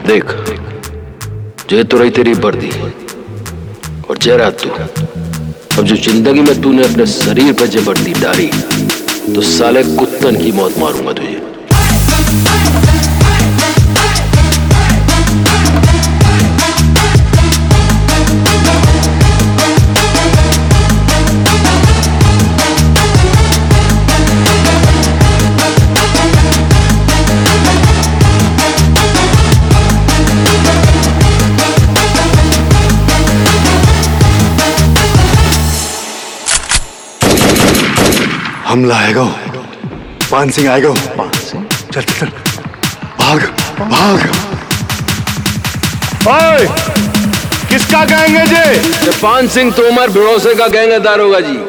देख, जे तो रही तेरी वर्दी और जयरा तू। अब जो जिंदगी में तूने अपने शरीर पे जे वर्दी डाली, तो साले कुत्तन की मौत मारूंगा तुझे। हमला आएगा, पान सिंह आएगा। चल चल चल, भाग भाग। ओए, किसका गैंग है जे? पान सिंह तोमर भरोसे का गैंग है दारोगा जी।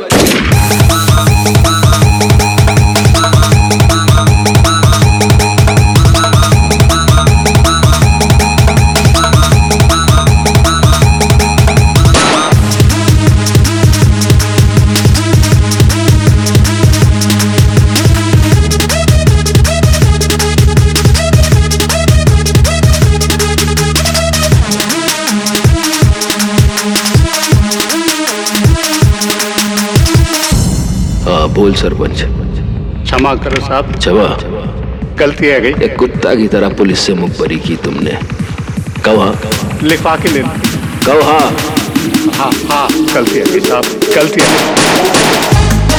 बोल सरपंच। क्षमा करो साहब, छवा गलती है गई। एक कुत्ता की तरह पुलिस से मुखबरी की तुमने। कहा लिखवा के ले। कहा हाँ हाँ, गलती है गई साहब, गलती है।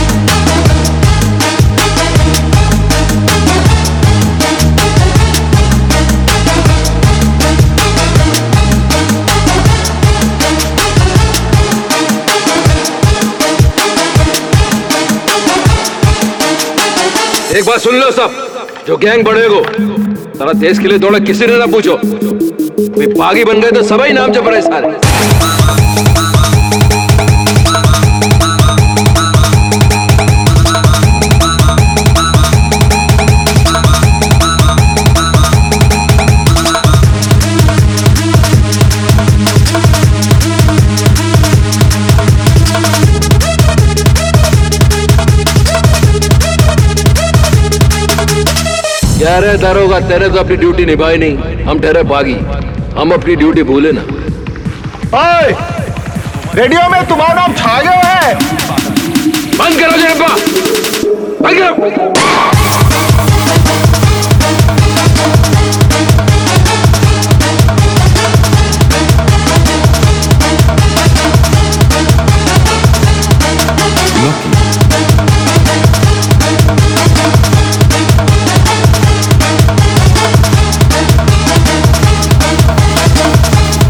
एक बात सुन लो सब, जो गैंग बढ़ेगो सारा देश के लिए दौड़ा, किसी ने ना पूछो। कोई बागी बन गए तो सभी नाम जब रहे सारे। क्या रे दारोगा, तेरे तो अपनी ड्यूटी निभाई नहीं, हम ठहरे बागी, हम अपनी ड्यूटी भूले ना। ओए, रेडियो में तुम्हारा नाम छा गया है। बंद करो जयप्पा, बंद करो।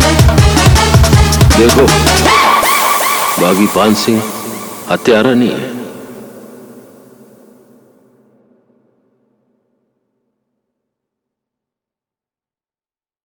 देखो, बागी पान सिंह हत्यारा नहीं है।